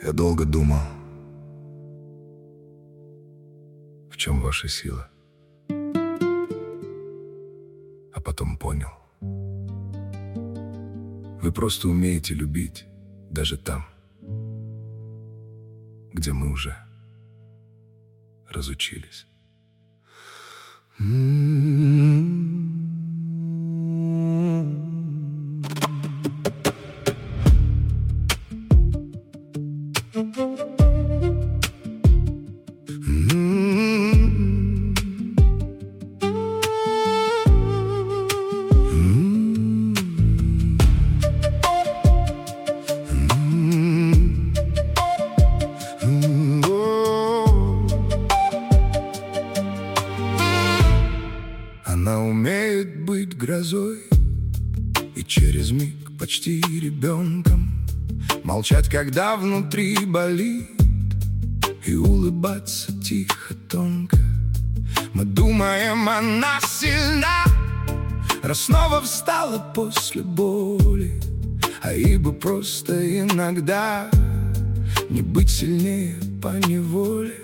Я долго думал, в чем ваша сила, а потом понял. Вы просто умеете любить, даже там, где мы уже разучились. Она умеет быть грозой и через миг почти ребенком, молчать, когда внутри болит, и улыбаться тихо, тонко. Мы думаем, она сильна, раз снова встала после боли, а ей бы просто иногда не быть сильнее поневоле.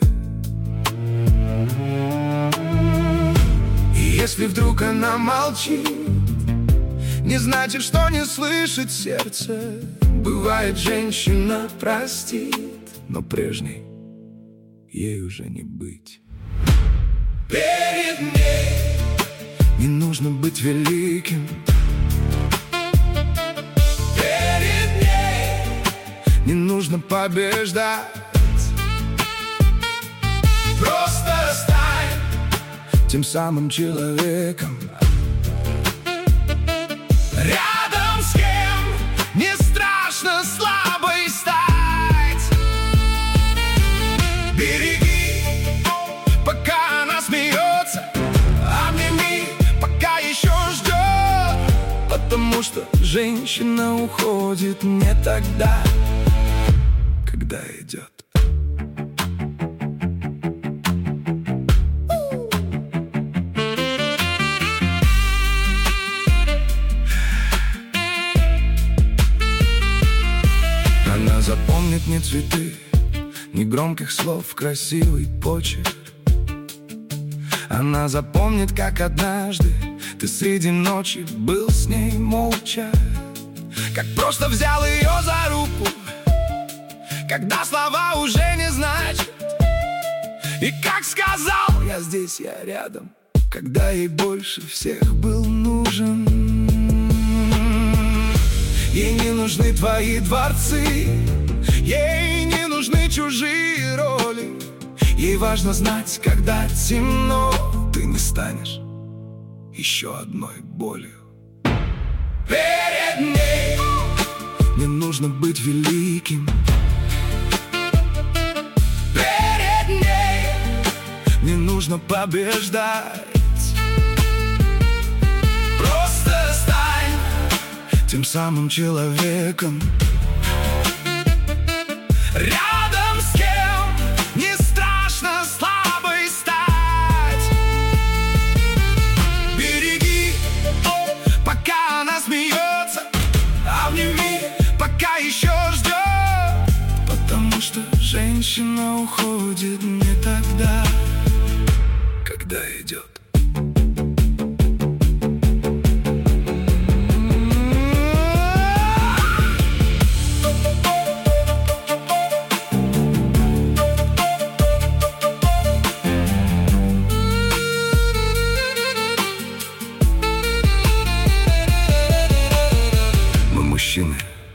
Если вдруг она молчит, не значит, что не слышит сердце. Бывает, женщина простит, но прежней ей уже не быть. Перед ней не нужно быть великим. Перед ней не нужно побеждать. Просто стань тем самым человеком, рядом с кем не страшно слабой стать. Береги, пока она смеется, обними, пока еще ждет, потому что женщина уходит не тогда, когда идет. Она запомнит не цветы, ни громких слов, красивый почерк. Она запомнит, как однажды ты среди ночи был с ней молча, как просто взял ее за руку, когда слова уже не значат, и как сказал: я здесь, я рядом, когда ей больше всех был нужен. Ей не нужны твои дворцы, ей не нужны чужие роли. Ей важно знать, когда темно, ты не станешь еще одной болью. Перед ней не нужно быть великим. Перед ней не нужно побеждать. Просто стань тем самым человеком, рядом с кем не страшно слабой стать. Береги, пока она смеется, обними, пока еще ждет, потому что женщина уходит не тогда, когда идет. Мужчины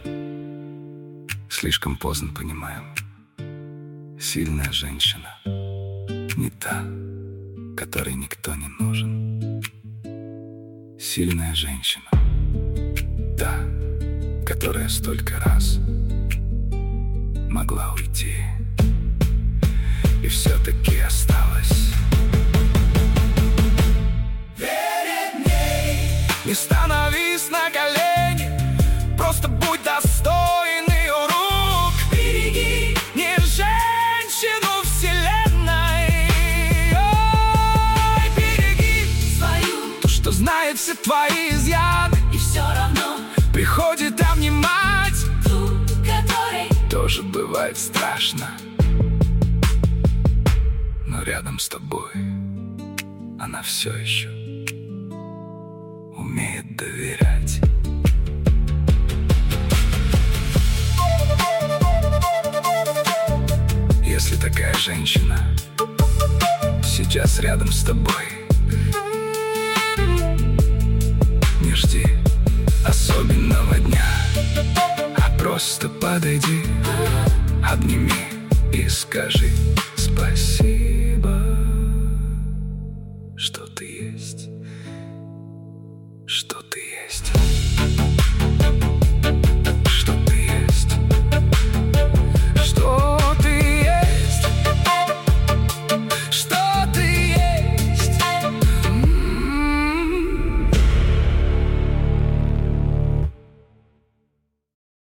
слишком поздно понимаем: сильная женщина не та, которой никто не нужен. Сильная женщина та, которая столько раз могла уйти и все-таки осталась. Перед ней не становись на колени, просто будь достоин ее рук. Береги не женщину вселенной, ой, береги свою, то, что знает все твои изъяны, и все равно приходит обнимать ту, которой тоже тоже бывает страшно, но рядом с тобой она все еще умеет доверять. Если такая женщина сейчас рядом с тобой, не жди особенного дня, а просто подойди, обними и скажи спасибо, что ты есть, что ты есть.